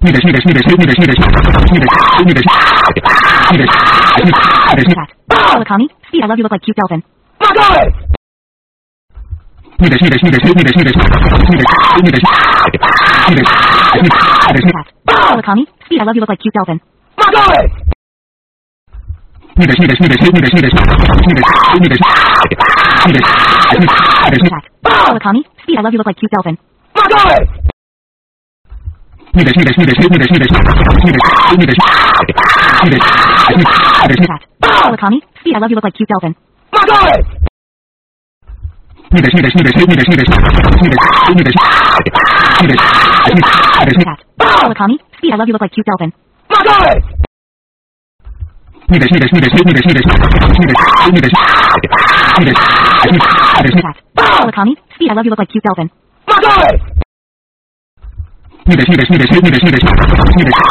Kami, Speed, I love you, look like cute dolphin. Kami, Speed, I love you, look like cute dolphin. Kami, Speed, I love you, look like cute dolphin. Kami, Speed, I love you, look like cute dolphin. Kami, Speed, I love you, look like cute dolphin. Kami, Speed, I love you, look like cute dolphin.